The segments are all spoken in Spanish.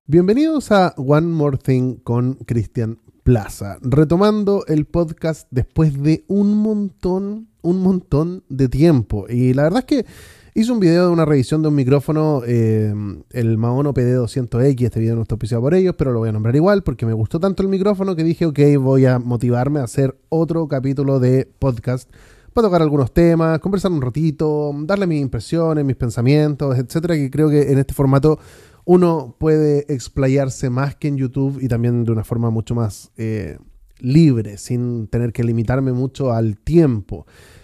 Bienvenidos a One More Thing con Cristian Plaza, retomando el podcast después de un montón de tiempo. Y la verdad es que hice un video de una revisión de un micrófono, el Maono PD200X, este video no está auspiciado por ellos, pero lo voy a nombrar igual porque me gustó tanto el micrófono que dije, ok, voy a motivarme a hacer otro capítulo de podcast para tocar algunos temas, conversar un ratito, darle mis impresiones, mis pensamientos, etcétera, que creo que en este formato uno puede explayarse más que en YouTube y también de una forma mucho más libre, sin tener que limitarme mucho al tiempo.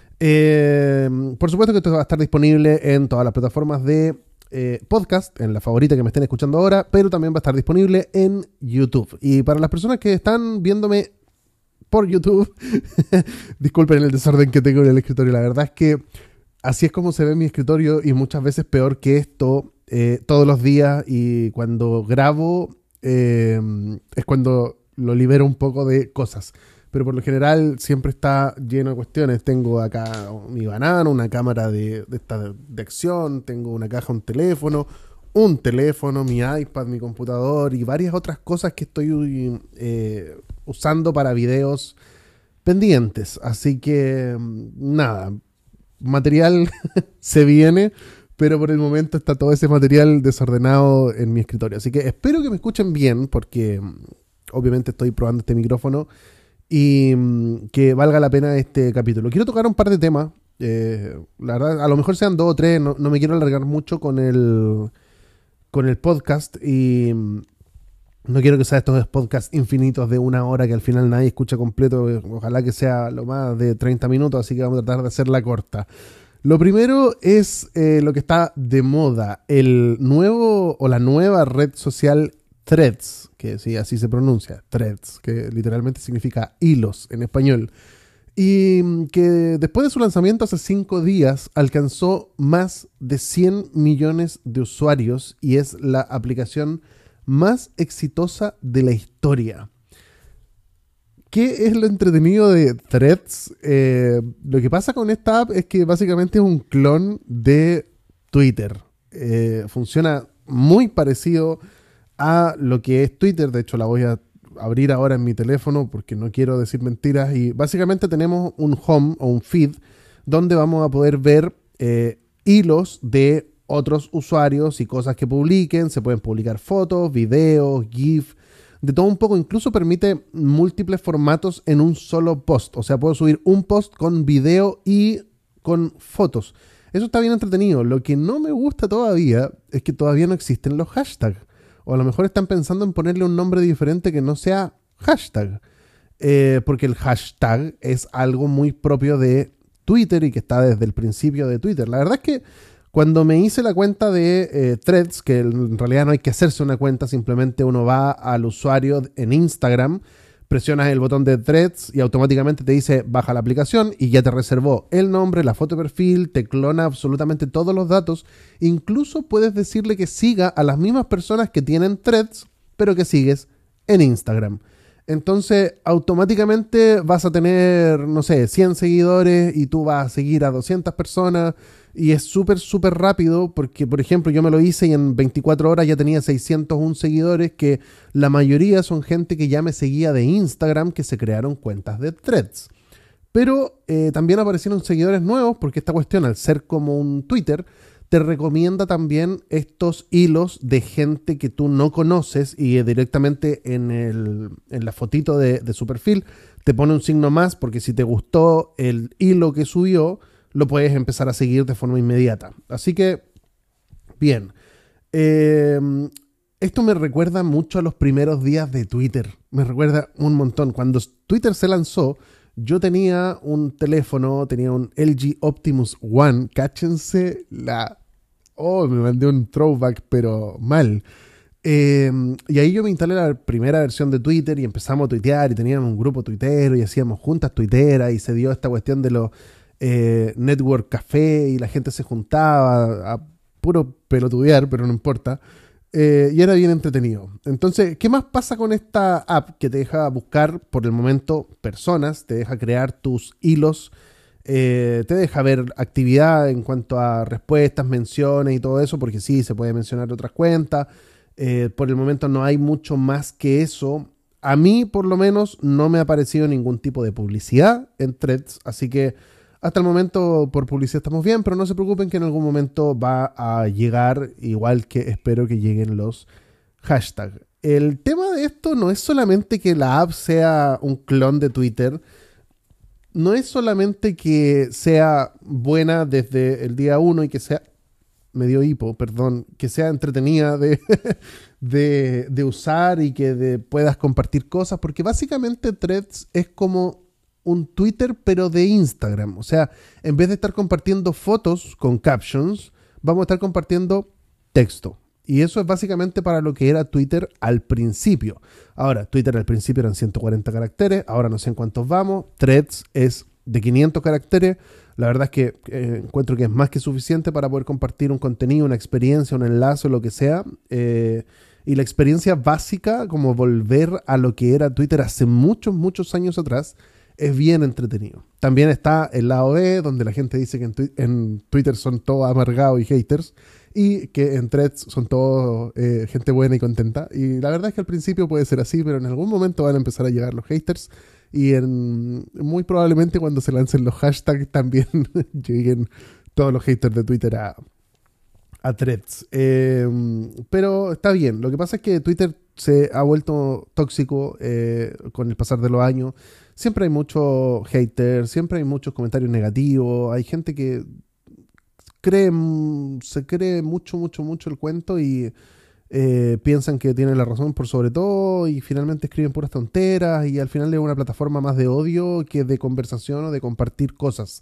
Por supuesto que esto va a estar disponible en todas las plataformas de podcast, en la favorita que me estén escuchando ahora, pero también va a estar disponible en YouTube. Y para las personas que están viéndome por YouTube, disculpen el desorden que tengo en el escritorio, la verdad es que así es como se ve mi escritorio y muchas veces peor que esto. Todos los días, y cuando grabo es cuando lo libero un poco de cosas, pero por lo general siempre está lleno de cuestiones. Tengo acá mi banana, una cámara de acción, tengo una caja, un teléfono, mi iPad, mi computador y varias otras cosas que estoy usando para videos pendientes, así que nada, material se viene, pero por el momento está todo ese material desordenado en mi escritorio. Así que espero que me escuchen bien, porque obviamente estoy probando este micrófono y que valga la pena este capítulo. Quiero tocar un par de temas. La verdad, a lo mejor sean 2 o 3. No me quiero alargar mucho con el podcast y no quiero que sea estos podcasts infinitos de 1 hora que al final nadie escucha completo. Ojalá que sea lo más de 30 minutos, así que vamos a tratar de hacerla corta. Lo primero es lo que está de moda, el nuevo o la nueva red social Threads, que sí, así se pronuncia, Threads, que literalmente significa hilos en español, y que después de su lanzamiento hace 5 días alcanzó más de 100 millones de usuarios y es la aplicación más exitosa de la historia. ¿Qué es lo entretenido de Threads? Lo que pasa con esta app es que básicamente es un clon de Twitter. Funciona muy parecido a lo que es Twitter. De hecho, la voy a abrir ahora en mi teléfono porque no quiero decir mentiras. Y básicamente tenemos un home o un feed donde vamos a poder ver hilos de otros usuarios y cosas que publiquen. Se pueden publicar fotos, videos, GIF, de todo un poco. Incluso permite múltiples formatos en un solo post. O sea, puedo subir un post con video y con fotos. Eso está bien entretenido. Lo que no me gusta todavía es que todavía no existen los hashtags. O a lo mejor están pensando en ponerle un nombre diferente que no sea hashtag. Porque el hashtag es algo muy propio de Twitter y que está desde el principio de Twitter. La verdad es que cuando me hice la cuenta de Threads, que en realidad no hay que hacerse una cuenta, simplemente uno va al usuario en Instagram, presionas el botón de Threads y automáticamente te dice baja la aplicación y ya te reservó el nombre, la foto de perfil, te clona absolutamente todos los datos. Incluso puedes decirle que siga a las mismas personas que tienen Threads, pero que sigues en Instagram. Entonces automáticamente vas a tener, no sé, 100 seguidores y tú vas a seguir a 200 personas. Y es súper rápido porque, por ejemplo, yo me lo hice y en 24 horas ya tenía 601 seguidores, que la mayoría son gente que ya me seguía de Instagram, que se crearon cuentas de Threads. Pero también aparecieron seguidores nuevos porque esta cuestión, al ser como un Twitter, te recomienda también estos hilos de gente que tú no conoces y directamente en la fotito de su perfil te pone un signo más, porque si te gustó el hilo que subió, lo puedes empezar a seguir de forma inmediata. Así que, bien. Esto me recuerda mucho a los primeros días de Twitter. Me recuerda un montón. Cuando Twitter se lanzó, yo tenía un teléfono, tenía un LG Optimus One. Cáchense me mandé un throwback, pero mal. Y ahí yo me instalé la primera versión de Twitter y empezamos a tuitear y teníamos un grupo tuitero y hacíamos juntas tuiteras y se dio esta cuestión de los network café y la gente se juntaba a puro pelotudear, pero no importa, y era bien entretenido. Entonces, ¿qué más pasa con esta app? Que te deja buscar por el momento personas, te deja crear tus hilos, te deja ver actividad en cuanto a respuestas, menciones y todo eso, porque sí, se puede mencionar otras cuentas, Por el momento no hay mucho más que eso. A mí, por lo menos, no me ha aparecido ningún tipo de publicidad en Threads, así que hasta el momento por publicidad estamos bien, pero no se preocupen que en algún momento va a llegar, igual que espero que lleguen los hashtags. El tema de esto no es solamente que la app sea un clon de Twitter, no es solamente que sea buena desde el día uno y que sea, me dio hipo, perdón, que sea entretenida de usar y que puedas compartir cosas, porque básicamente Threads es como un Twitter pero de Instagram. O sea, en vez de estar compartiendo fotos con captions, vamos a estar compartiendo texto. Y eso es básicamente para lo que era Twitter al principio. Ahora, Twitter al principio eran 140 caracteres, ahora no sé en cuántos vamos. Threads es de 500 caracteres. La verdad es que encuentro que es más que suficiente para poder compartir un contenido, una experiencia, un enlace o lo que sea. Y la experiencia básica, como volver a lo que era Twitter hace muchos, muchos años atrás, es bien entretenido. También está el lado B, donde la gente dice que en Twitter son todos amargados y haters, y que en Threads son todos gente buena y contenta. Y la verdad es que al principio puede ser así, pero en algún momento van a empezar a llegar los haters, y muy probablemente cuando se lancen los hashtags también lleguen todos los haters de Twitter a Threads. Pero está bien. Lo que pasa es que Twitter se ha vuelto tóxico con el pasar de los años. Siempre hay muchos haters, siempre hay muchos comentarios negativos. Hay gente que se cree mucho, mucho, mucho el cuento y piensan que tienen la razón por sobre todo y finalmente escriben puras tonteras y al final es una plataforma más de odio que de conversación o de compartir cosas.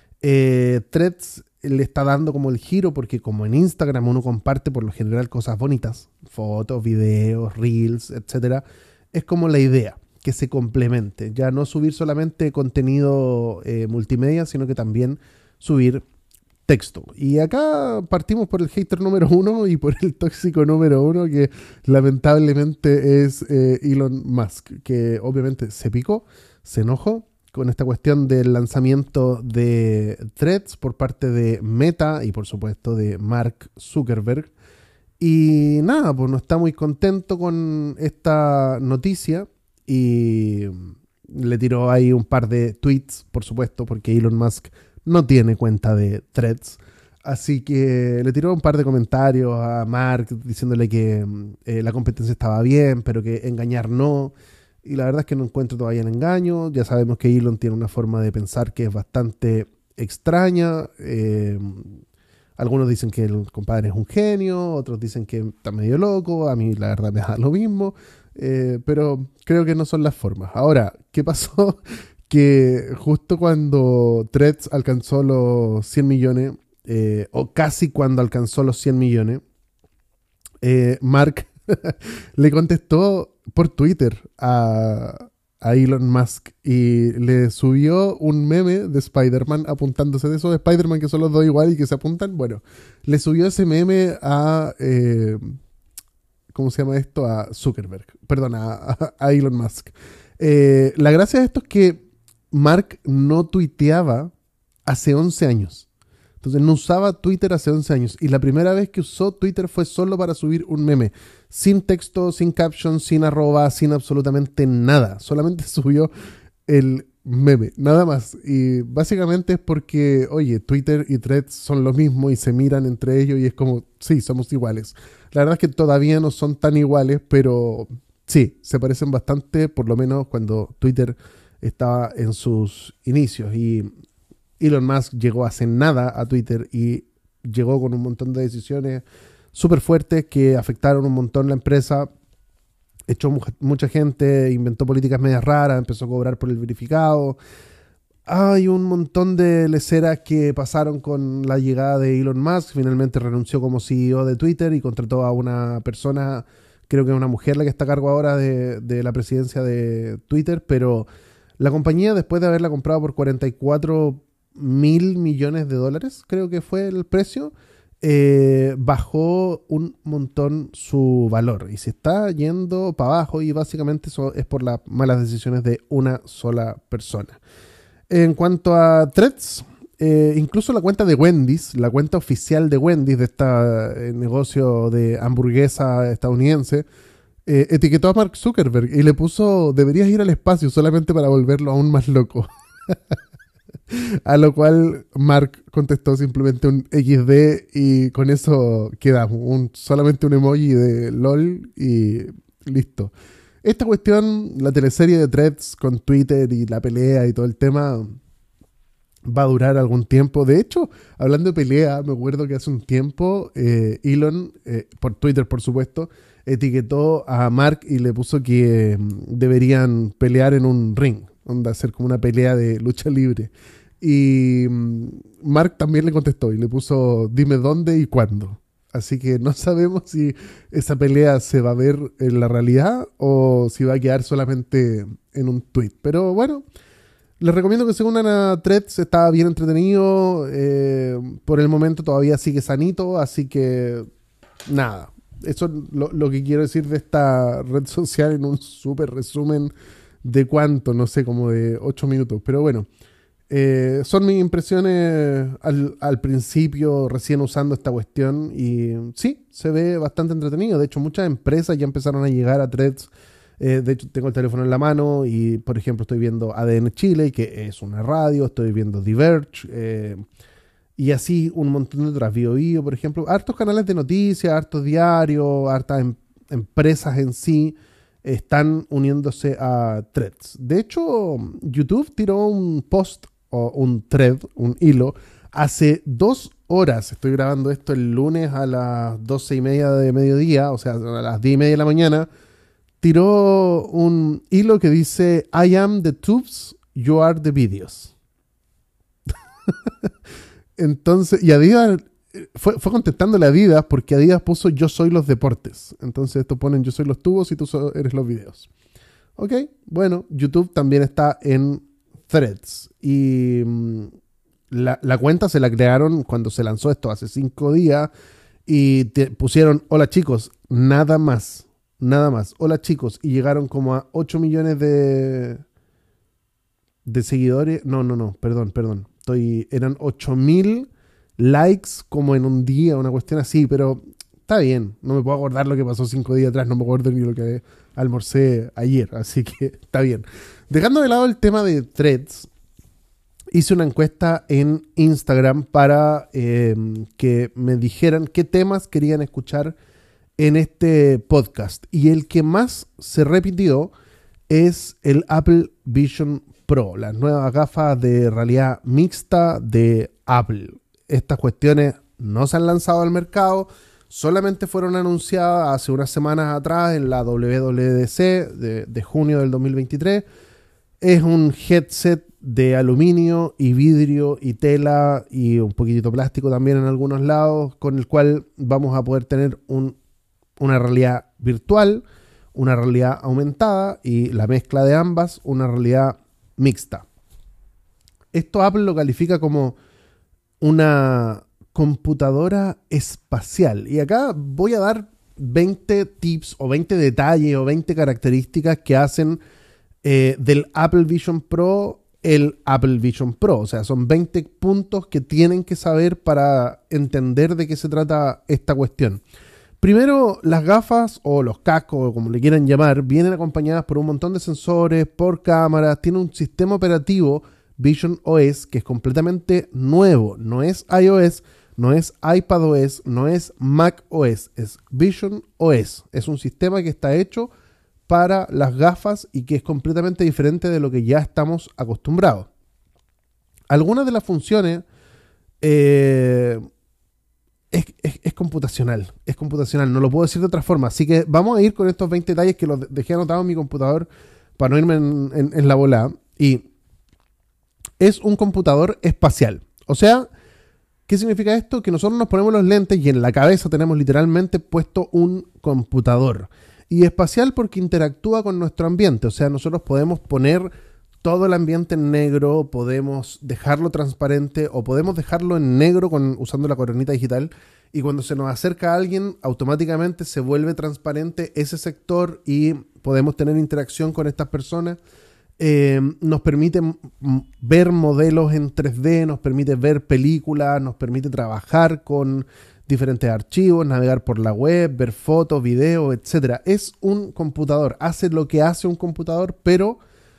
Threads le está dando como el giro porque como en Instagram uno comparte por lo general cosas bonitas, fotos, videos, reels, etcétera, es como la idea, que se complemente, ya no subir solamente contenido multimedia, sino que también subir texto. Y acá partimos por el hater número uno y por el tóxico número uno, que lamentablemente es Elon Musk, que obviamente se picó, se enojó con esta cuestión del lanzamiento de Threads por parte de Meta y por supuesto de Mark Zuckerberg. Y nada, pues no está muy contento con esta noticia y le tiró ahí un par de tweets, por supuesto, porque Elon Musk no tiene cuenta de Threads. Así que le tiró un par de comentarios a Mark diciéndole que la competencia estaba bien, pero que engañar no. Y la verdad es que no encuentro todavía el engaño. Ya sabemos que Elon tiene una forma de pensar que es bastante extraña. Algunos dicen que el compadre es un genio, otros dicen que está medio loco. A mí la verdad me da lo mismo. Pero creo que no son las formas. Ahora, ¿qué pasó? Que justo cuando Threads alcanzó los 100 millones, o casi cuando alcanzó los 100 millones, Mark le contestó por Twitter a Elon Musk y le subió un meme de Spider-Man apuntándose, de esos de Spider-Man que son los dos igual y que se apuntan. Bueno, le subió ese meme a ¿cómo se llama esto? A Zuckerberg, perdón, a Elon Musk. La gracia de esto es que Mark no tuiteaba hace 11 años. Entonces no usaba Twitter hace 11 años. Y la primera vez que usó Twitter fue solo para subir un meme. Sin texto, sin caption, sin arroba, sin absolutamente nada. Solamente subió el meme, nada más. Y básicamente es porque, oye, Twitter y Threads son lo mismo y se miran entre ellos y es como, sí, somos iguales. La verdad es que todavía no son tan iguales, pero sí, se parecen bastante, por lo menos cuando Twitter estaba en sus inicios. Y Elon Musk llegó hace nada a Twitter y llegó con un montón de decisiones súper fuertes que afectaron un montón la empresa. Echó mucha gente, inventó políticas medias raras, empezó a cobrar por el verificado. Hay un montón de leceras que pasaron con la llegada de Elon Musk. Finalmente renunció como CEO de Twitter y contrató a una persona, creo que es una mujer la que está a cargo ahora de la presidencia de Twitter, pero la compañía, después de haberla comprado por 44.000 millones de dólares, creo que fue el precio, bajó un montón su valor y se está yendo para abajo y básicamente eso es por las malas decisiones de una sola persona. En cuanto a Threads, incluso la cuenta de Wendy's, la cuenta oficial de Wendy's, de este negocio de hamburguesa estadounidense, etiquetó a Mark Zuckerberg y le puso: deberías ir al espacio solamente para volverlo aún más loco. A lo cual Mark contestó simplemente un XD y con eso quedamos. Solamente un emoji de LOL y listo. Esta cuestión, la teleserie de Threads con Twitter y la pelea y todo el tema, va a durar algún tiempo. De hecho, hablando de pelea, me acuerdo que hace un tiempo Elon, por Twitter por supuesto, etiquetó a Mark y le puso que deberían pelear en un ring, onda, hacer como una pelea de lucha libre. Y Mark también le contestó y le puso: dime dónde y cuándo. Así que no sabemos si esa pelea se va a ver en la realidad o si va a quedar solamente en un tweet. Pero bueno, les recomiendo que se unan a Threads, está bien entretenido. Por el momento todavía sigue sanito, así que nada. Eso es lo que quiero decir de esta red social en un súper resumen de cuánto, no sé, como de 8 minutos. Pero bueno, son mis impresiones al principio, recién usando esta cuestión. Y sí, se ve bastante entretenido. De hecho, muchas empresas ya empezaron a llegar a Threads. De hecho, tengo el teléfono en la mano y, por ejemplo, estoy viendo ADN Chile, que es una radio. Estoy viendo Diverge. Y así un montón de otras. Bio, por ejemplo. Hartos canales de noticias, hartos diarios, hartas empresas en sí están uniéndose a Threads. De hecho, YouTube tiró un post o un thread, un hilo, hace 2 horas. Estoy grabando esto el lunes a las 12:30 de mediodía, o sea, a las 10:30 de la mañana. Tiró un hilo que dice: I am the tubes, you are the videos. Entonces, y Adidas fue contestándole a Adidas, porque Adidas puso: yo soy los deportes. Entonces esto ponen: yo soy los tubos y tú eres los videos. Ok, bueno, YouTube también está en Threads. Y la cuenta se la crearon cuando se lanzó esto hace 5 días. Y pusieron: hola chicos, nada más. Nada más. Hola chicos. Y llegaron como a 8 millones de seguidores. No, perdón. Eran 8.000 likes como en un día, una cuestión así, pero está bien. No me puedo acordar lo que pasó 5 días atrás, no me acuerdo ni lo que almorcé ayer, así que está bien. Dejando de lado el tema de Threads, hice una encuesta en Instagram para que me dijeran qué temas querían escuchar en este podcast. Y el que más se repitió es el Apple Vision Pro, las nuevas gafas de realidad mixta de Apple. Estas cuestiones no se han lanzado al mercado, solamente fueron anunciadas hace unas semanas atrás en la WWDC de junio del 2023. Es un headset de aluminio y vidrio y tela y un poquitito plástico también en algunos lados, con el cual vamos a poder tener una realidad virtual, una realidad aumentada y la mezcla de ambas, una realidad mixta. Esto Apple lo califica como una computadora espacial. Y acá voy a dar 20 tips o 20 detalles o 20 características que hacen del Apple Vision Pro el Apple Vision Pro. O sea, son 20 puntos que tienen que saber para entender de qué se trata esta cuestión. Primero, las gafas o los cascos, o como le quieran llamar, vienen acompañadas por un montón de sensores, por cámaras, tiene un sistema operativo Vision OS que es completamente nuevo. No es iOS, no es iPadOS, no es macOS, es Vision OS. Es un sistema que está hecho para las gafas y que es completamente diferente de lo que ya estamos acostumbrados. Algunas de las funciones es computacional, no lo puedo decir de otra forma. Así que vamos a ir con estos 20 detalles que los dejé anotados en mi computador para no irme en la volada. Y es un computador espacial. O sea, ¿qué significa esto? Que nosotros nos ponemos los lentes y en la cabeza tenemos literalmente puesto un computador. Y espacial porque interactúa con nuestro ambiente. O sea, nosotros podemos poner todo el ambiente en negro, podemos dejarlo transparente o podemos dejarlo en negro usando la coronita digital. Y cuando se nos acerca a alguien, automáticamente se vuelve transparente ese sector y podemos tener interacción con estas personas. Nos permite ver modelos en 3D, nos permite ver películas, nos permite trabajar con diferentes archivos, navegar por la web, ver fotos, videos, etc. Es un computador, hace lo que hace un computador, pero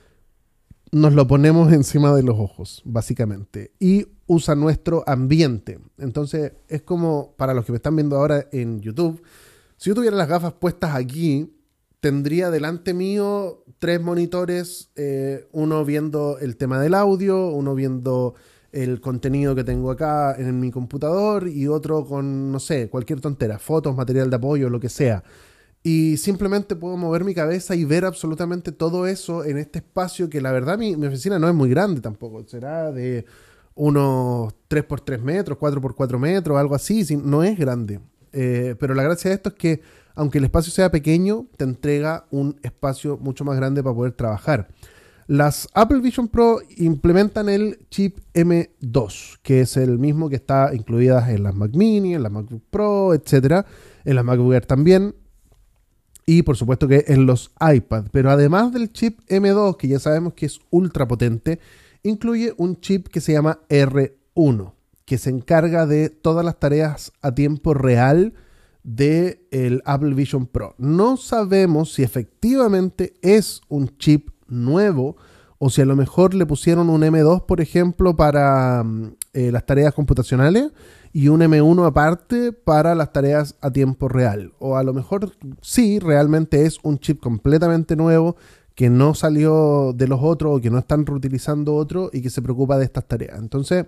nos lo ponemos encima de los ojos, básicamente, y usa nuestro ambiente. Entonces, es como, para los que me están viendo ahora en YouTube, si yo tuviera las gafas puestas aquí, tendría delante mío 3 monitores, uno viendo el tema del audio, uno viendo el contenido que tengo acá en mi computador y otro con, no sé, cualquier tontera, fotos, material de apoyo, lo que sea. Y simplemente puedo mover mi cabeza y ver absolutamente todo eso en este espacio que la verdad mi oficina no es muy grande tampoco. Será de unos 3 por 3 metros, 4 por 4 metros, algo así. No es grande. Pero la gracia de esto es que aunque el espacio sea pequeño, te entrega un espacio mucho más grande para poder trabajar. Las Apple Vision Pro implementan el chip M2, que es el mismo que está incluidas en las Mac Mini, en las MacBook Pro, etcétera, en las MacBook Air también. Y por supuesto que en los iPad. Pero además del chip M2, que ya sabemos que es ultra potente, incluye un chip que se llama R1, que se encarga de todas las tareas a tiempo real del Apple Vision Pro. No sabemos si efectivamente es un chip nuevo o si a lo mejor le pusieron un M2, por ejemplo, para las tareas computacionales y un M1 aparte para las tareas a tiempo real. O a lo mejor sí, realmente es un chip completamente nuevo que no salió de los otros o que no están reutilizando otro y que se preocupa de estas tareas. Entonces,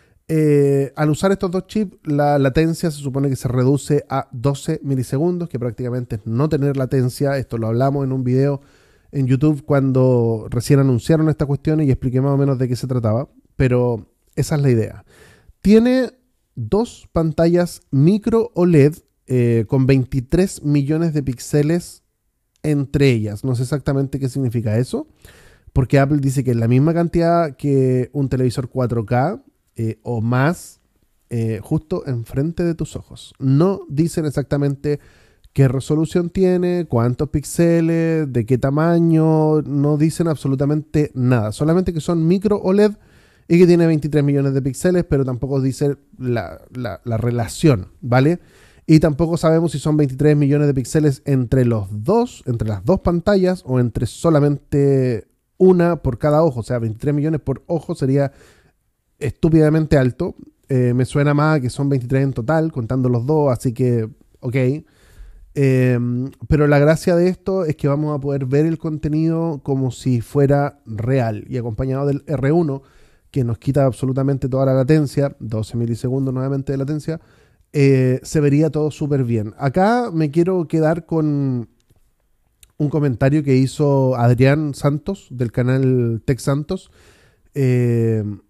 al usar estos dos chips, la latencia se supone que se reduce a 12 milisegundos, que prácticamente es no tener latencia. Esto lo hablamos en un video en YouTube cuando recién anunciaron esta cuestión y expliqué más o menos de qué se trataba, pero esa es la idea. Tiene 2 pantallas micro OLED con 23 millones de píxeles entre ellas. No sé exactamente qué significa eso, porque Apple dice que es la misma cantidad que un televisor 4K o más, justo enfrente de tus ojos. No dicen exactamente qué resolución tiene, cuántos píxeles, de qué tamaño, no dicen absolutamente nada. Solamente que son micro OLED y que tiene 23 millones de píxeles, pero tampoco dice la relación, ¿vale? Y tampoco sabemos si son 23 millones de píxeles entre las dos pantallas o entre solamente una por cada ojo. O sea, 23 millones por ojo sería estúpidamente alto. Me suena más a que son 23 en total, contando los dos, así que, ok. Pero la gracia de esto es que vamos a poder ver el contenido como si fuera real y acompañado del R1, que nos quita absolutamente toda la latencia, 12 milisegundos nuevamente de latencia, se vería todo súper bien. Acá me quiero quedar con un comentario que hizo Adrián Santos del canal Tech Santos, en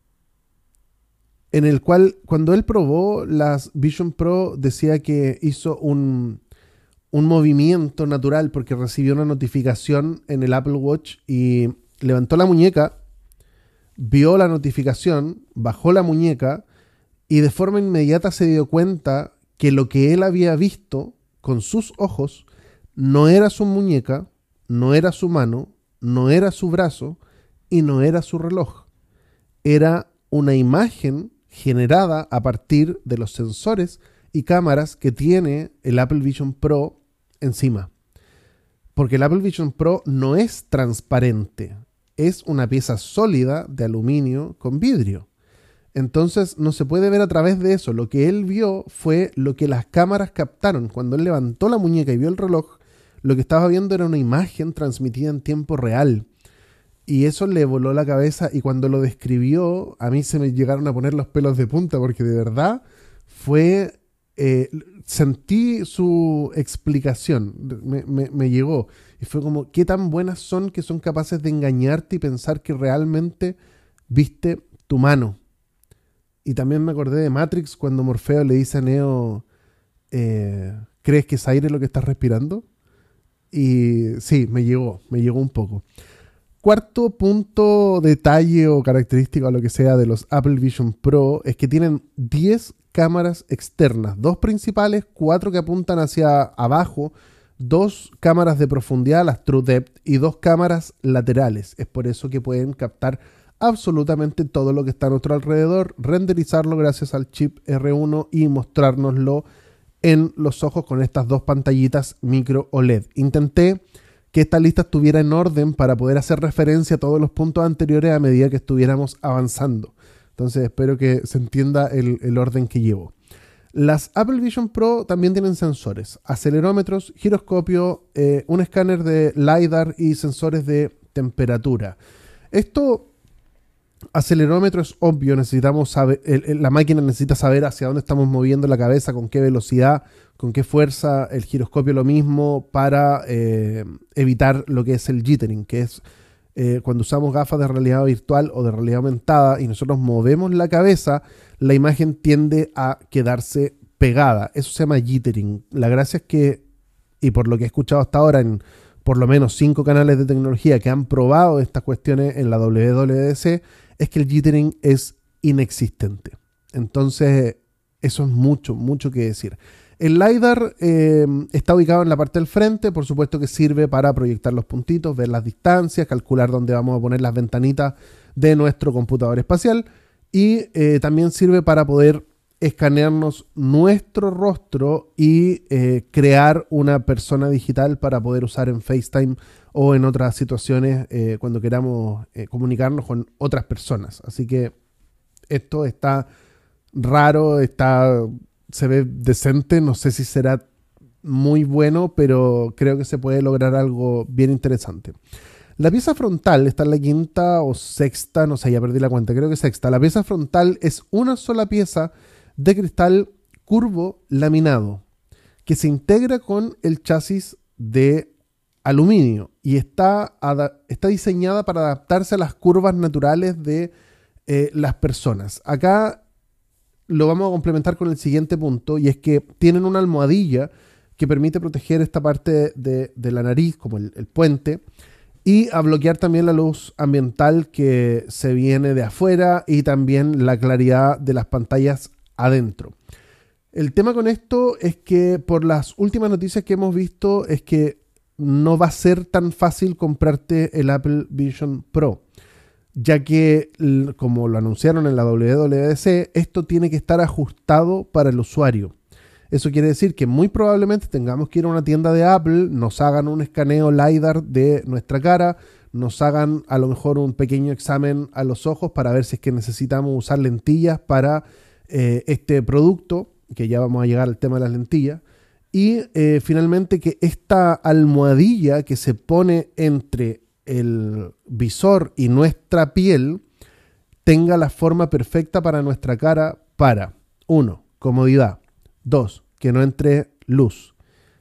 el cual cuando él probó las Vision Pro decía que hizo un movimiento natural porque recibió una notificación en el Apple Watch y levantó la muñeca, vio la notificación, bajó la muñeca y de forma inmediata se dio cuenta que lo que él había visto con sus ojos no era su muñeca, no era su mano, no era su brazo y no era su reloj. Era una imagen generada a partir de los sensores y cámaras que tiene el Apple Vision Pro encima. Porque el Apple Vision Pro no es transparente, es una pieza sólida de aluminio con vidrio. Entonces no se puede ver a través de eso. Lo que él vio fue lo que las cámaras captaron. Cuando él levantó la muñeca y vio el reloj, lo que estaba viendo era una imagen transmitida en tiempo real. Y eso le voló la cabeza y cuando lo describió, a mí se me llegaron a poner los pelos de punta porque de verdad fue... sentí su explicación, me llegó. Y fue como, qué tan buenas son que son capaces de engañarte y pensar que realmente viste tu mano. Y también me acordé de Matrix cuando Morfeo le dice a Neo, ¿crees que es aire lo que estás respirando? Y sí, me llegó un poco. Cuarto punto, detalle o característica o lo que sea de los Apple Vision Pro es que tienen 10 cámaras externas, 2 principales, 4 que apuntan hacia abajo, 2 cámaras de profundidad, las True Depth, y 2 cámaras laterales. Es por eso que pueden captar absolutamente todo lo que está a nuestro alrededor, renderizarlo gracias al chip R1 y mostrárnoslo en los ojos con estas 2 pantallitas micro OLED. Intenté que esta lista estuviera en orden para poder hacer referencia a todos los puntos anteriores a medida que estuviéramos avanzando. Entonces espero que se entienda el orden que llevo. Las Apple Vision Pro también tienen sensores, acelerómetros, giroscopio, un escáner de LiDAR y sensores de temperatura. Esto, acelerómetro, es obvio, necesitamos saber, la máquina necesita saber hacia dónde estamos moviendo la cabeza, con qué velocidad, con qué fuerza. El giroscopio lo mismo para evitar lo que es el jittering, que es cuando usamos gafas de realidad virtual o de realidad aumentada y nosotros movemos la cabeza, la imagen tiende a quedarse pegada. Eso se llama jittering. La gracia es que, y por lo que he escuchado hasta ahora en por lo menos 5 canales de tecnología que han probado estas cuestiones en la WWDC, es que el jittering es inexistente. Entonces, eso es mucho que decir. El LiDAR está ubicado en la parte del frente, por supuesto que sirve para proyectar los puntitos, ver las distancias, calcular dónde vamos a poner las ventanitas de nuestro computador espacial, y también sirve para poder escanearnos nuestro rostro y crear una persona digital para poder usar en FaceTime o en otras situaciones cuando queramos comunicarnos con otras personas. Así que esto está raro, se ve decente, no sé si será muy bueno, pero creo que se puede lograr algo bien interesante. La pieza frontal, está en la 5ª o 6ª, no sé, ya perdí la cuenta, creo que 6ª. La pieza frontal es una sola pieza de cristal curvo laminado que se integra con el chasis de aluminio y está diseñada para adaptarse a las curvas naturales de las personas. Acá lo vamos a complementar con el siguiente punto, y es que tienen una almohadilla que permite proteger esta parte de la nariz, como el puente, y a bloquear también la luz ambiental que se viene de afuera y también la claridad de las pantallas adentro. El tema con esto es que por las últimas noticias que hemos visto es que no va a ser tan fácil comprarte el Apple Vision Pro, ya que, como lo anunciaron en la WWDC, esto tiene que estar ajustado para el usuario. Eso quiere decir que muy probablemente tengamos que ir a una tienda de Apple, nos hagan un escaneo LiDAR de nuestra cara, nos hagan a lo mejor un pequeño examen a los ojos para ver si es que necesitamos usar lentillas para este producto, que ya vamos a llegar al tema de las lentillas, y finalmente que esta almohadilla que se pone entre el visor y nuestra piel tenga la forma perfecta para nuestra cara para, 1, comodidad, 2, que no entre luz.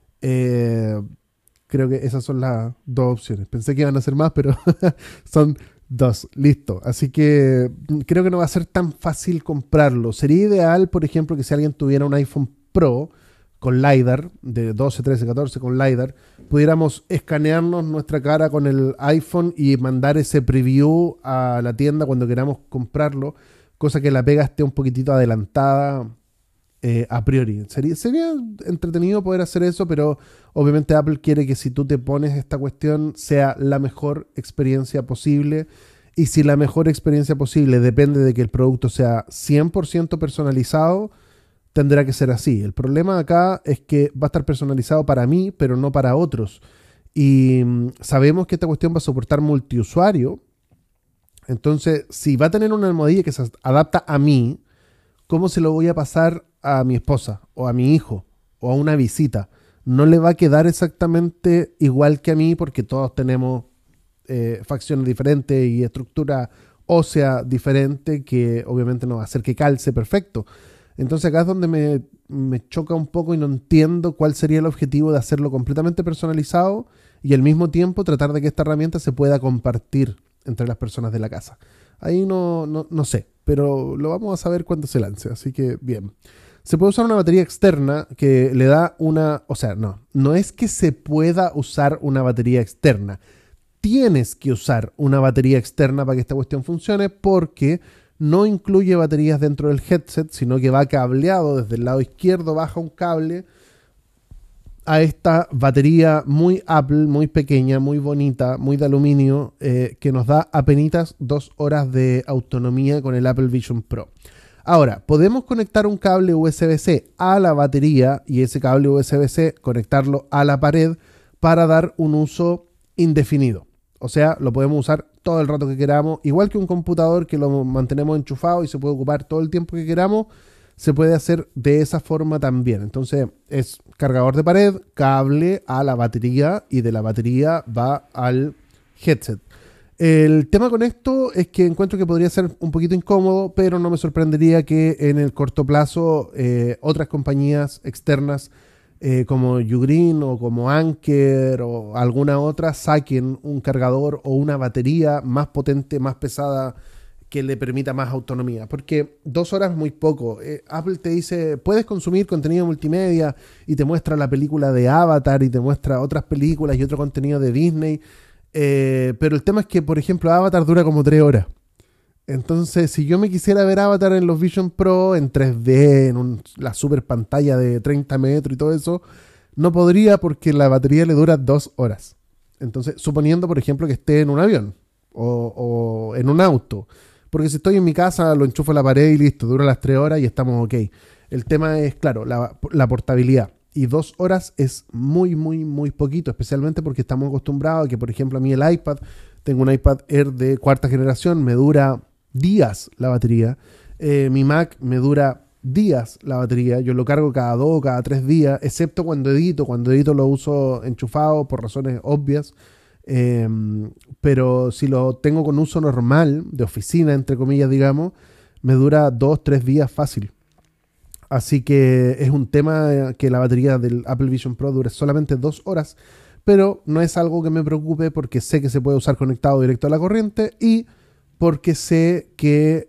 Creo que esas son las 2 opciones. Pensé que iban a ser más, pero son 2. Listo. Así que creo que no va a ser tan fácil comprarlo. Sería ideal, por ejemplo, que si alguien tuviera un iPhone Pro con LiDAR, de 12, 13, 14 con LiDAR, pudiéramos escanearnos nuestra cara con el iPhone y mandar ese preview a la tienda cuando queramos comprarlo, cosa que la pega esté un poquitito adelantada a priori. Sería entretenido poder hacer eso, pero obviamente Apple quiere que si tú te pones esta cuestión sea la mejor experiencia posible, y si la mejor experiencia posible depende de que el producto sea 100% personalizado, tendrá que ser así. El problema acá es que va a estar personalizado para mí, pero no para otros. Y sabemos que esta cuestión va a soportar multiusuario. Entonces, si va a tener una almohadilla que se adapta a mí, ¿cómo se lo voy a pasar a mi esposa o a mi hijo o a una visita? No le va a quedar exactamente igual que a mí, porque todos tenemos facciones diferentes y estructura ósea diferente, que obviamente no va a hacer que calce perfecto. Entonces acá es donde me choca un poco y no entiendo cuál sería el objetivo de hacerlo completamente personalizado y al mismo tiempo tratar de que esta herramienta se pueda compartir entre las personas de la casa. Ahí no sé, pero lo vamos a saber cuando se lance, así que bien. Se puede usar una batería externa que le da una... O sea, no es que se pueda usar una batería externa. Tienes que usar una batería externa para que esta cuestión funcione, porque no incluye baterías dentro del headset, sino que va cableado desde el lado izquierdo, baja un cable a esta batería muy Apple, muy pequeña, muy bonita, muy de aluminio, que nos da apenas 2 horas de autonomía con el Apple Vision Pro. Ahora, podemos conectar un cable USB-C a la batería y ese cable USB-C conectarlo a la pared para dar un uso indefinido. O sea, lo podemos usar todo el rato que queramos, igual que un computador que lo mantenemos enchufado y se puede ocupar todo el tiempo que queramos, se puede hacer de esa forma también. Entonces es cargador de pared, cable a la batería y de la batería va al headset. El tema con esto es que encuentro que podría ser un poquito incómodo, pero no me sorprendería que en el corto plazo otras compañías externas como Ugreen o como Anker o alguna otra saquen un cargador o una batería más potente, más pesada, que le permita más autonomía, porque 2 horas es muy poco. Apple te dice, puedes consumir contenido multimedia y te muestra la película de Avatar y te muestra otras películas y otro contenido de Disney, pero el tema es que, por ejemplo, Avatar dura como 3 horas. Entonces, si yo me quisiera ver Avatar en los Vision Pro, en 3D, en la super pantalla de 30 metros y todo eso, no podría porque la batería le dura 2 horas. Entonces, suponiendo, por ejemplo, que esté en un avión o en un auto. Porque si estoy en mi casa, lo enchufo a la pared y listo, dura las 3 horas y estamos ok. El tema es, claro, la portabilidad. Y 2 horas es muy, muy, muy poquito, especialmente porque estamos acostumbrados a que, por ejemplo, a mí el iPad, tengo un iPad Air de 4ª generación, me dura días la batería. Mi Mac me dura días la batería. Yo lo cargo cada 2 o cada 3 días, excepto cuando edito. Cuando edito lo uso enchufado por razones obvias. Pero si lo tengo con uso normal, de oficina, entre comillas, digamos, me dura 2-3 días fácil. Así que es un tema que la batería del Apple Vision Pro dure solamente 2 horas, pero no es algo que me preocupe porque sé que se puede usar conectado directo a la corriente y porque sé que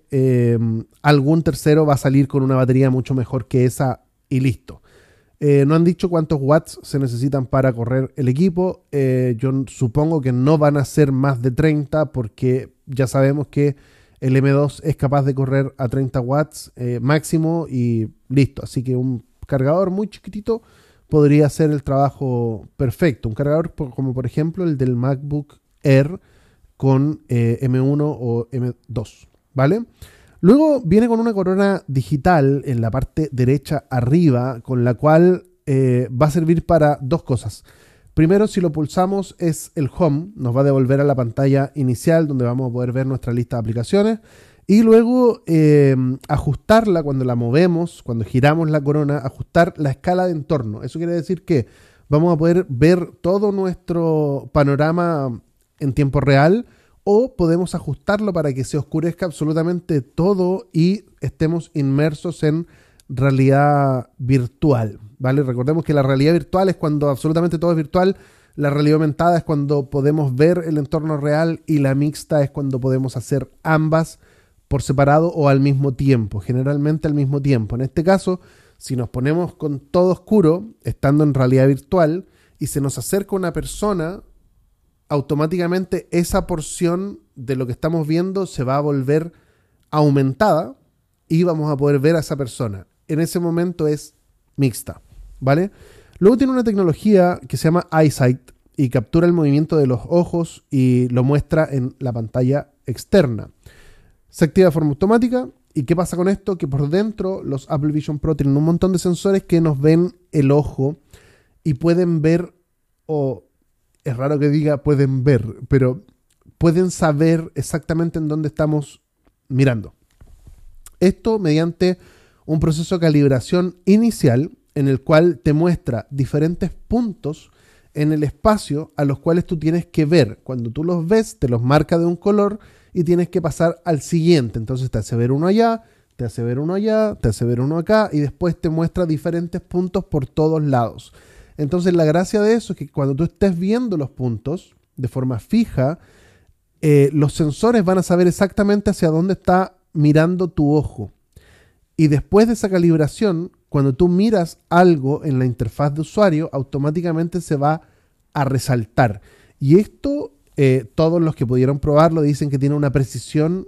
algún tercero va a salir con una batería mucho mejor que esa y listo. No han dicho cuántos watts se necesitan para correr el equipo. Yo supongo que no van a ser más de 30 porque ya sabemos que el M2 es capaz de correr a 30 watts máximo y listo. Así que un cargador muy chiquitito podría hacer el trabajo perfecto. Un cargador como por ejemplo el del MacBook Air con M1 o M2, ¿vale? Luego viene con una corona digital en la parte derecha arriba, con la cual va a servir para 2 cosas. Primero, si lo pulsamos es el Home, nos va a devolver a la pantalla inicial donde vamos a poder ver nuestra lista de aplicaciones. Y luego ajustarla cuando la movemos, cuando giramos la corona, ajustar la escala de entorno. Eso quiere decir que vamos a poder ver todo nuestro panorama en tiempo real, o podemos ajustarlo para que se oscurezca absolutamente todo y estemos inmersos en realidad virtual, ¿vale? Recordemos que la realidad virtual es cuando absolutamente todo es virtual, la realidad aumentada es cuando podemos ver el entorno real y la mixta es cuando podemos hacer ambas por separado o al mismo tiempo, generalmente al mismo tiempo. En este caso, si nos ponemos con todo oscuro, estando en realidad virtual, y se nos acerca una persona, automáticamente esa porción de lo que estamos viendo se va a volver aumentada y vamos a poder ver a esa persona. En ese momento es mixta, ¿vale? Luego tiene una tecnología que se llama EyeSight y captura el movimiento de los ojos y lo muestra en la pantalla externa. Se activa de forma automática. ¿Y qué pasa con esto? Que por dentro los Apple Vision Pro tienen un montón de sensores que nos ven el ojo y pueden ver, o es raro que diga pueden ver, pero pueden saber exactamente en dónde estamos mirando. Esto mediante un proceso de calibración inicial en el cual te muestra diferentes puntos en el espacio a los cuales tú tienes que ver. Cuando tú los ves, te los marca de un color y tienes que pasar al siguiente. Entonces te hace ver uno allá, te hace ver uno allá, te hace ver uno acá y después te muestra diferentes puntos por todos lados. Entonces la gracia de eso es que cuando tú estés viendo los puntos de forma fija, los sensores van a saber exactamente hacia dónde está mirando tu ojo. Y después de esa calibración, cuando tú miras algo en la interfaz de usuario, automáticamente se va a resaltar. Y esto, todos los que pudieron probarlo dicen que tiene una precisión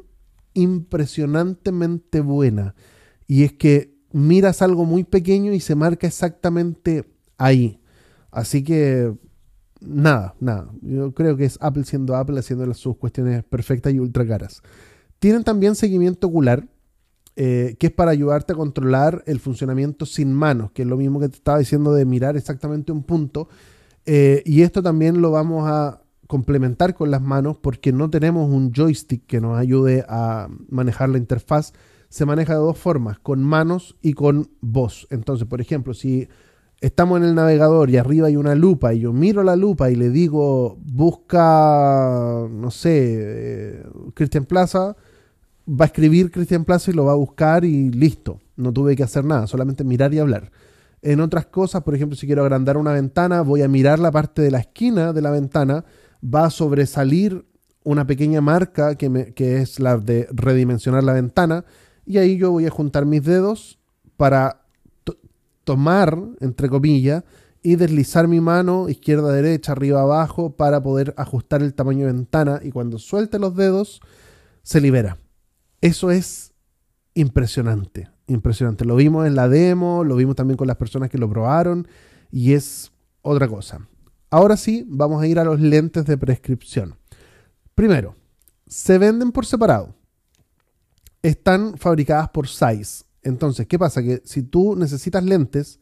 impresionantemente buena. Y es que miras algo muy pequeño y se marca exactamente ahí. Así que nada. Yo creo que es Apple siendo Apple, haciendo sus cuestiones perfectas y ultra caras. Tienen también seguimiento ocular, que es para ayudarte a controlar el funcionamiento sin manos, que es lo mismo que te estaba diciendo de mirar exactamente un punto. Y esto también lo vamos a complementar con las manos porque no tenemos un joystick que nos ayude a manejar la interfaz. Se maneja de dos formas, con manos y con voz. Entonces, por ejemplo, si estamos en el navegador y arriba hay una lupa y yo miro la lupa y le digo busca, no sé, Cristian Plaza, va a escribir Cristian Plaza y lo va a buscar y listo. No tuve que hacer nada, solamente mirar y hablar. En otras cosas, por ejemplo, si quiero agrandar una ventana, voy a mirar la parte de la esquina de la ventana, va a sobresalir una pequeña marca que es la de redimensionar la ventana, y ahí yo voy a juntar mis dedos para tomar, entre comillas, y deslizar mi mano izquierda, derecha, arriba, abajo, para poder ajustar el tamaño de ventana, y cuando suelte los dedos, se libera. Eso es impresionante. Lo vimos en la demo, lo vimos también con las personas que lo probaron y es otra cosa. Ahora sí, vamos a ir a los lentes de prescripción. Primero, se venden por separado. Están fabricadas por Zeiss. Entonces, ¿qué pasa? Que si tú necesitas lentes,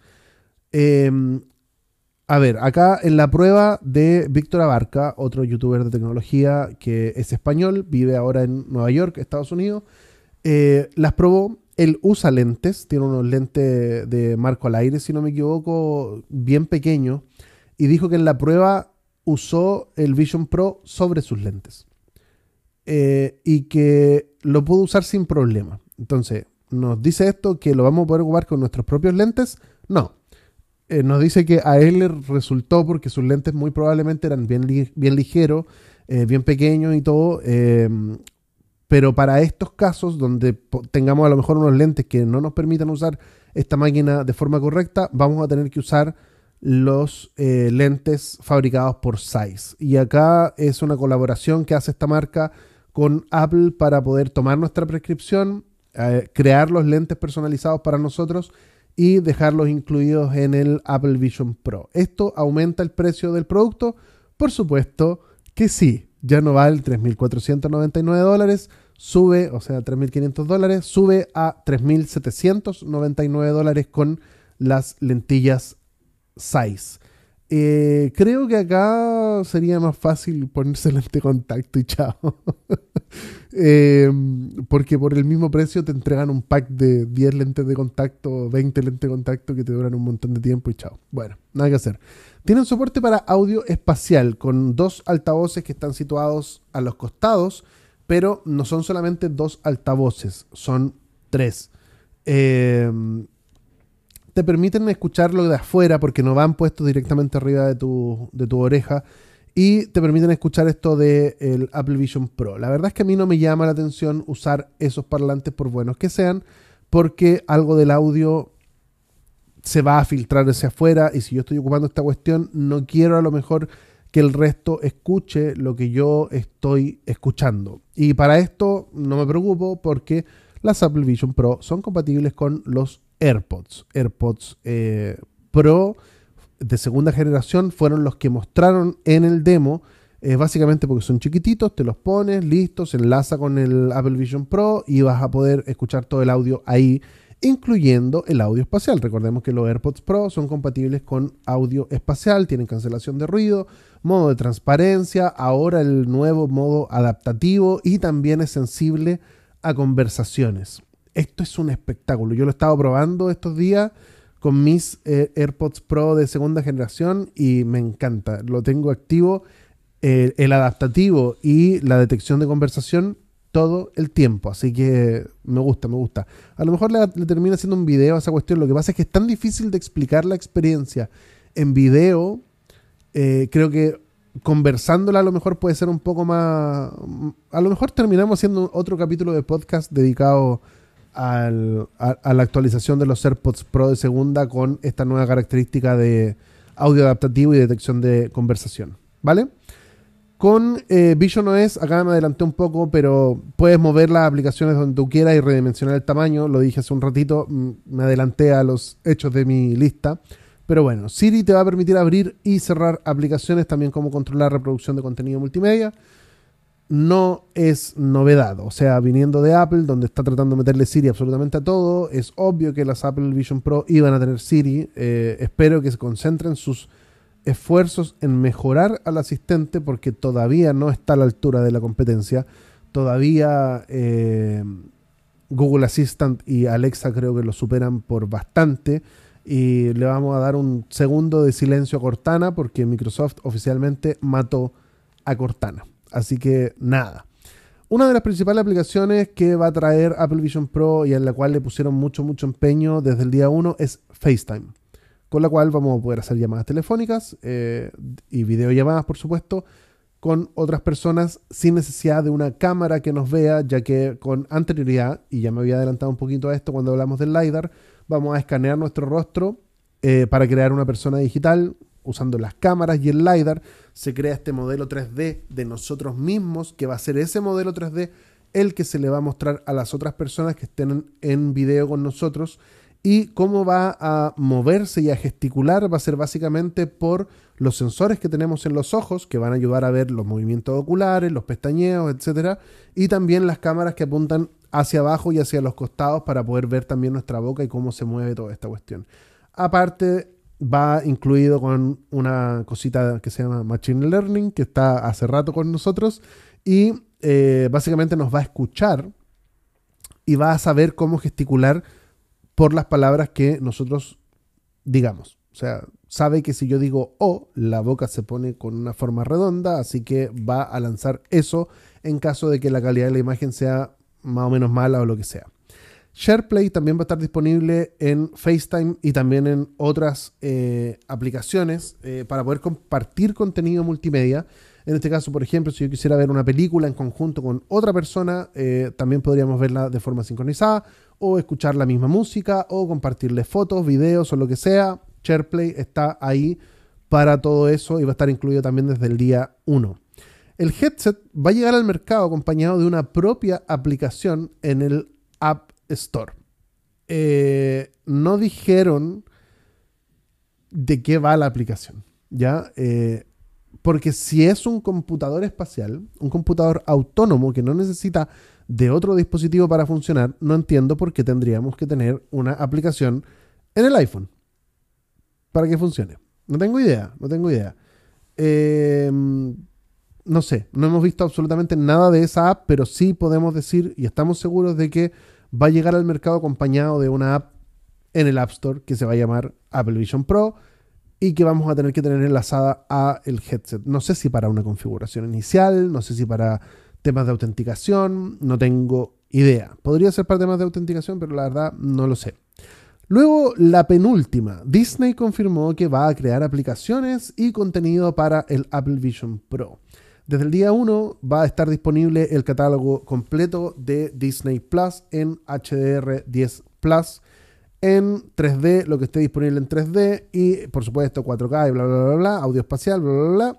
a ver, acá en la prueba de Víctor Abarca, otro youtuber de tecnología que es español, vive ahora en Nueva York, Estados Unidos, las probó. Él usa lentes, tiene unos lentes de marco al aire, si no me equivoco, bien pequeños, y dijo que en la prueba usó el Vision Pro sobre sus lentes y que lo pudo usar sin problema. Entonces, ¿nos dice esto que lo vamos a poder ocupar con nuestros propios lentes? No. Nos dice que a él le resultó porque sus lentes muy probablemente eran bien ligeros, bien pequeños y todo, pero para estos casos donde tengamos a lo mejor unos lentes que no nos permitan usar esta máquina de forma correcta, vamos a tener que usar los lentes fabricados por Zeiss. Y acá es una colaboración que hace esta marca con Apple para poder tomar nuestra prescripción, crear los lentes personalizados para nosotros y dejarlos incluidos en el Apple Vision Pro. ¿Esto aumenta el precio del producto? Por supuesto que sí. Ya no vale $3.499, sube, o sea, $3.500, sube a $3.799 con las lentillas Zeiss. Creo que acá sería más fácil ponerse lente de contacto y chao. Porque por el mismo precio te entregan un pack de 10 lentes de contacto, 20 lentes de contacto que te duran un montón de tiempo y chao. Bueno, nada que hacer. Tienen soporte para audio espacial con 2 altavoces que están situados a los costados, pero no son solamente 2 altavoces, son 3. Te permiten escucharlo de afuera porque no van puestos directamente arriba de tu oreja y te permiten escuchar esto del Apple Vision Pro. La verdad es que a mí no me llama la atención usar esos parlantes por buenos que sean porque algo del audio se va a filtrar hacia afuera y si yo estoy ocupando esta cuestión no quiero a lo mejor que el resto escuche lo que yo estoy escuchando. Y para esto no me preocupo porque las Apple Vision Pro son compatibles con los AirPods. AirPods Pro de segunda generación fueron los que mostraron en el demo, básicamente porque son chiquititos, te los pones, listo, se enlaza con el Apple Vision Pro y vas a poder escuchar todo el audio ahí, incluyendo el audio espacial. Recordemos que los AirPods Pro son compatibles con audio espacial, tienen cancelación de ruido, modo de transparencia, ahora el nuevo modo adaptativo y también es sensible a conversaciones. Esto es un espectáculo. Yo lo he estado probando estos días con mis AirPods Pro de segunda generación y me encanta. Lo tengo activo, el adaptativo y la detección de conversación todo el tiempo. Así que me gusta. A lo mejor le termino haciendo un video a esa cuestión. Lo que pasa es que es tan difícil de explicar la experiencia en video. Creo que conversándola a lo mejor puede ser un poco más... A lo mejor terminamos haciendo otro capítulo de podcast dedicado a la actualización de los AirPods Pro de segunda con esta nueva característica de audio adaptativo y detección de conversación, ¿vale? Con Vision OS, acá me adelanté un poco, pero puedes mover las aplicaciones donde tú quieras y redimensionar el tamaño. Lo dije hace un ratito, me adelanté a los hechos de mi lista. Pero bueno, Siri te va a permitir abrir y cerrar aplicaciones, también como controlar reproducción de contenido multimedia. No es novedad, o sea, viniendo de Apple, donde está tratando de meterle Siri absolutamente a todo, es obvio que las Apple Vision Pro iban a tener Siri. Espero que se concentren sus esfuerzos en mejorar al asistente, porque todavía no está a la altura de la competencia. Todavía Google Assistant y Alexa creo que lo superan por bastante. Y le vamos a dar un segundo de silencio a Cortana, porque Microsoft oficialmente mató a Cortana. Así que nada. Una de las principales aplicaciones que va a traer Apple Vision Pro y en la cual le pusieron mucho empeño desde el día 1 es FaceTime, con la cual vamos a poder hacer llamadas telefónicas y videollamadas, por supuesto, con otras personas sin necesidad de una cámara que nos vea, ya que con anterioridad, y ya me había adelantado un poquito a esto cuando hablamos del LiDAR, vamos a escanear nuestro rostro para crear una persona digital. Usando las cámaras y el LiDAR se crea este modelo 3D de nosotros mismos, que va a ser ese modelo 3D el que se le va a mostrar a las otras personas que estén en video con nosotros. Y cómo va a moverse y a gesticular va a ser básicamente por los sensores que tenemos en los ojos, que van a ayudar a ver los movimientos oculares, los pestañeos, etc. Y también las cámaras que apuntan hacia abajo y hacia los costados para poder ver también nuestra boca y cómo se mueve toda esta cuestión. Aparte, va incluido con una cosita que se llama Machine Learning, que está hace rato con nosotros, y básicamente nos va a escuchar y va a saber cómo gesticular por las palabras que nosotros digamos. O sea, sabe que si yo digo O, la boca se pone con una forma redonda, así que va a lanzar eso en caso de que la calidad de la imagen sea más o menos mala o lo que sea. SharePlay también va a estar disponible en FaceTime y también en otras aplicaciones para poder compartir contenido multimedia. En este caso, por ejemplo, si yo quisiera ver una película en conjunto con otra persona, también podríamos verla de forma sincronizada, o escuchar la misma música, o compartirle fotos, videos o lo que sea. SharePlay está ahí para todo eso y va a estar incluido también desde el día 1. El headset va a llegar al mercado acompañado de una propia aplicación en el App Store. No dijeron de qué va la aplicación, ¿ya? Porque si es un computador espacial, un computador autónomo que no necesita de otro dispositivo para funcionar, no entiendo por qué tendríamos que tener una aplicación en el iPhone para que funcione. No tengo idea. No sé, no hemos visto absolutamente nada de esa app, pero sí podemos decir y estamos seguros de que va a llegar al mercado acompañado de una app en el App Store que se va a llamar Apple Vision Pro y que vamos a tener que tener enlazada a el headset. No sé si para una configuración inicial, no sé si para temas de autenticación, no tengo idea. Podría ser para temas de autenticación, pero la verdad no lo sé. Luego, la penúltima. Disney confirmó que va a crear aplicaciones y contenido para el Apple Vision Pro. Desde el día 1 va a estar disponible el catálogo completo de Disney Plus en HDR10 Plus, en 3D, lo que esté disponible en 3D y, por supuesto, 4K y bla, bla, bla, bla, audio espacial, bla, bla, bla,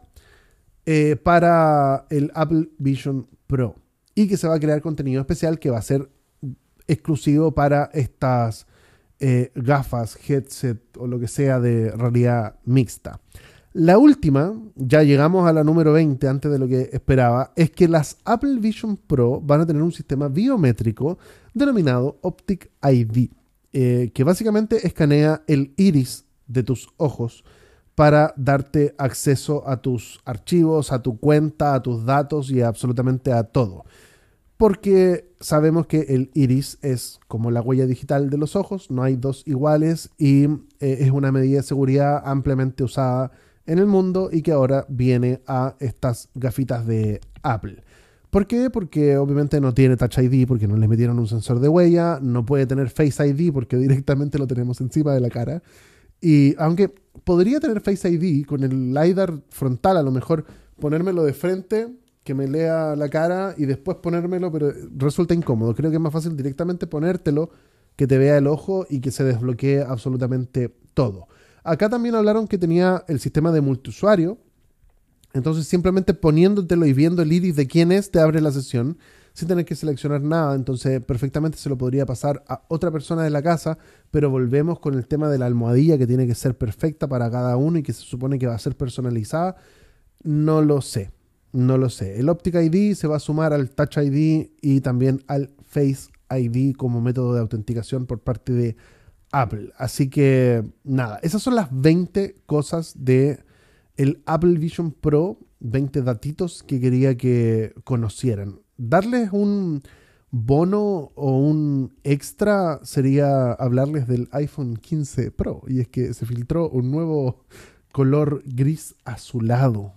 para el Apple Vision Pro. Y que se va a crear contenido especial que va a ser exclusivo para estas gafas, headset o lo que sea de realidad mixta. La última, ya llegamos a la número 20 antes de lo que esperaba, es que las Apple Vision Pro van a tener un sistema biométrico denominado Optic ID, que básicamente escanea el iris de tus ojos para darte acceso a tus archivos, a tu cuenta, a tus datos y absolutamente a todo. Porque sabemos que el iris es como la huella digital de los ojos, no hay dos iguales y es una medida de seguridad ampliamente usada en el mundo y que ahora viene a estas gafitas de Apple. ¿Por qué? Porque obviamente no tiene Touch ID porque no le metieron un sensor de huella, no puede tener Face ID porque directamente lo tenemos encima de la cara. Y aunque podría tener Face ID con el LiDAR frontal, a lo mejor ponérmelo de frente, que me lea la cara y después ponérmelo, pero resulta incómodo. Creo que es más fácil directamente ponértelo, que te vea el ojo y que se desbloquee absolutamente todo. Acá también hablaron que tenía el sistema de multiusuario. Entonces simplemente poniéndotelo y viendo el iris de quién es, te abre la sesión sin tener que seleccionar nada. Entonces perfectamente se lo podría pasar a otra persona de la casa, pero volvemos con el tema de la almohadilla que tiene que ser perfecta para cada uno y que se supone que va a ser personalizada. No lo sé, no lo sé. El Optic ID se va a sumar al Touch ID y también al Face ID como método de autenticación por parte de Apple. Así que nada, esas son las 20 cosas de el Apple Vision Pro, 20 datitos que quería que conocieran. Darles un bono o un extra sería hablarles del iPhone 15 Pro, y es que se filtró un nuevo color gris azulado,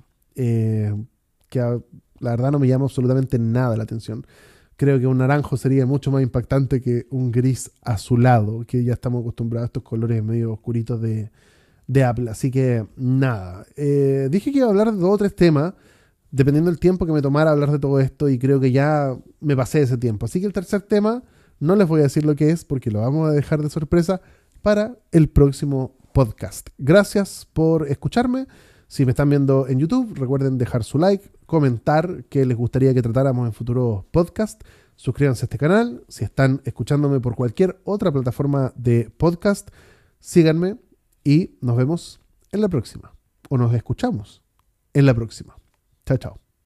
la verdad no me llama absolutamente nada la atención. Creo que un naranjo sería mucho más impactante que un gris azulado, que ya estamos acostumbrados a estos colores medio oscuritos de Apple. Así que nada, dije que iba a hablar de 2 o 3 temas, dependiendo del tiempo que me tomara hablar de todo esto, y creo que ya me pasé ese tiempo. Así que el tercer tema no les voy a decir lo que es, porque lo vamos a dejar de sorpresa para el próximo podcast. Gracias por escucharme. Si me están viendo en YouTube, recuerden dejar su like, comentar qué les gustaría que tratáramos en futuros podcasts. Suscríbanse a este canal. Si están escuchándome por cualquier otra plataforma de podcast, síganme y nos vemos en la próxima. O nos escuchamos en la próxima. Chao, chao.